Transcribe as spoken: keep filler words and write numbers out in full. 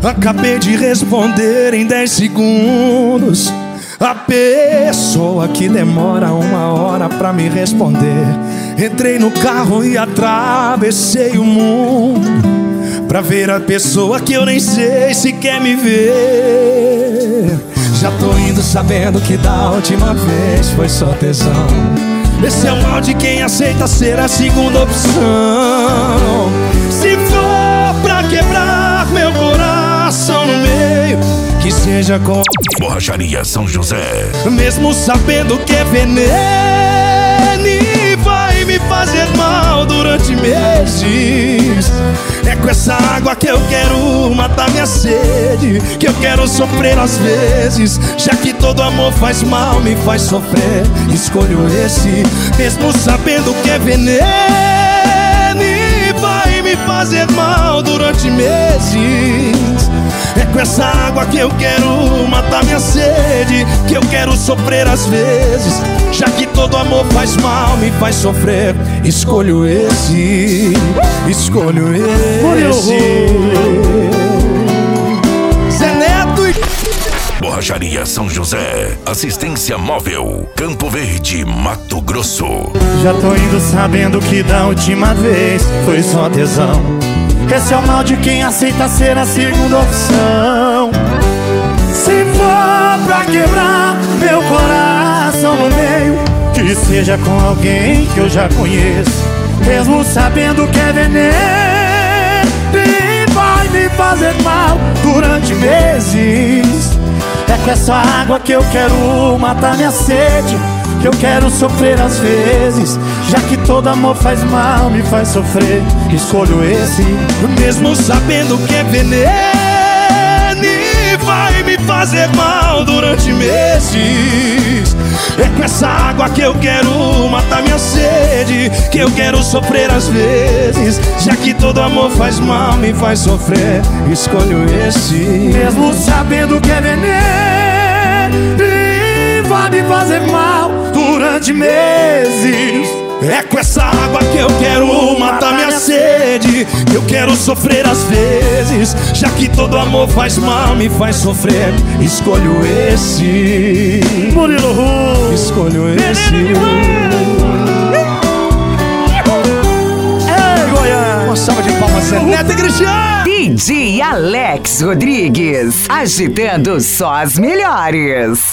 Acabei de responder em dez segundos. A pessoa que demora uma hora pra me responder. Entrei no carro e atravessei o mundo pra ver a pessoa que eu nem sei se quer me ver. Já tô indo sabendo que da última vez foi só tesão. Esse é o mal de quem aceita ser a segunda opção. Se for pra quebrar meu coração no meio, que seja com Borracharia São José. Mesmo sabendo que é veneno e vai me fazer mal durante meses, é com essa água que eu quero matar minha sede, que eu quero sofrer às vezes. Já que todo amor faz mal, me faz sofrer, escolho esse. Mesmo sabendo que é veneno e vai me fazer mal durante meses, é com essa água que eu quero matar minha sede, que eu quero sofrer às vezes. Já que todo amor faz mal, me faz sofrer, escolho esse, escolho esse. Zé Neto e Borracharia São José. Assistência móvel, Campo Verde, Mato Grosso. Já tô indo sabendo que da última vez foi só tesão. Esse é o mal de quem aceita ser a segunda opção. Se for pra quebrar meu coração no meio, que seja com alguém que eu já conheço. Mesmo sabendo que é veneno e vai me fazer mal durante meses, é com essa água que eu quero matar minha sede, que eu quero sofrer às vezes. Já que todo amor faz mal, me faz sofrer, escolho esse. Mesmo sabendo que é veneno e vai me fazer mal durante meses, é com essa água que eu quero matar minha sede, que eu quero sofrer às vezes. Já que todo amor faz mal, me faz sofrer, escolho esse. Mesmo sabendo que é veneno e vai me fazer mal durante meses, é com essa água que eu quero matar minha sede, que eu quero sofrer às vezes. Já que todo amor faz mal, me faz sofrer, escolho esse. Murilo Ru, escolho esse. Ei, Goiás! Uma salva de palmas, Zé Neto e Cristiano. D J Alex Rodrigues, agitando só as melhores.